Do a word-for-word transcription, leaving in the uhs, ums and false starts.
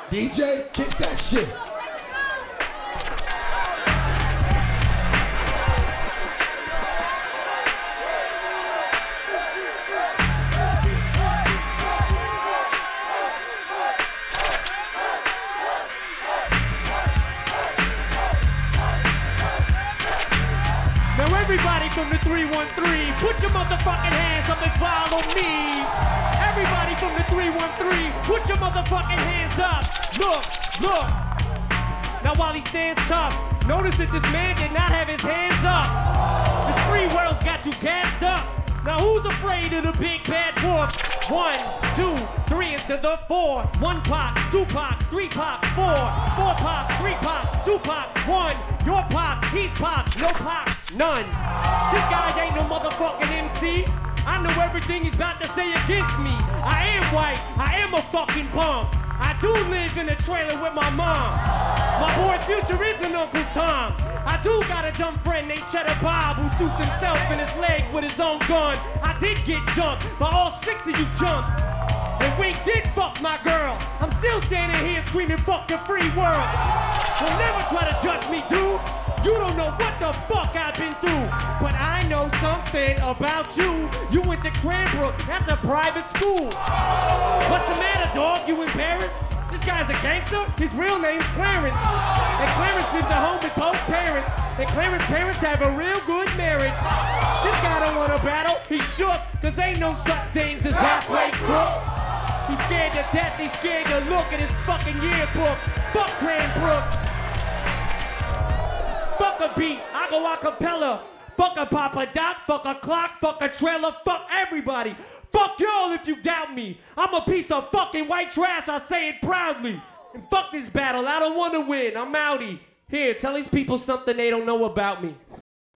D J, kick that shit. Everybody from the three one three, put your motherfucking hands up and follow me. Everybody from the three one three, put your motherfucking hands up. Look, look. Now while he stands tough, notice that this man did not have his hands up. This free world's got you gassed up. Now who's afraid of the big bad wolf? One, two, three into the four. One pop, two pop, three pop, four. Four pop, three pop, two pop, one. Your pop, he's pop, no pop, none. This guy ain't no motherfucking M C. I know everything he's about to say against me. I am white, I am a fucking bum. I do live in a trailer with my mom. My boy Future is an Uncle Tom. I do got a dumb friend named Cheddar Bob who shoots himself in his leg with his own gun. I did get jumped by all six of you chumps. And Wink did fuck my girl. I'm still standing here screaming fuck the free world. Don't never try to judge me, dude. You don't know what the fuck I've been through. But I know something about you. You went to Cranbrook, that's a private school. What's the matter, dog? You embarrassed? This guy's a gangster? His real name's Clarence. And Clarence lives at home with both parents. And Clarence's parents have a real good marriage. This guy don't want to battle, he's shook. Cause ain't no such things as halfway crooks. He's scared to death, he's scared to look at his fucking yearbook. Fuck Cranbrook. Fuck a beat, I go a cappella. Fuck a Papa Doc, fuck a clock, fuck a trailer, fuck everybody. Fuck y'all if you doubt me. I'm a piece of fucking white trash, I say it proudly. And fuck this battle, I don't want to win, I'm outie. Here, tell these people something they don't know about me.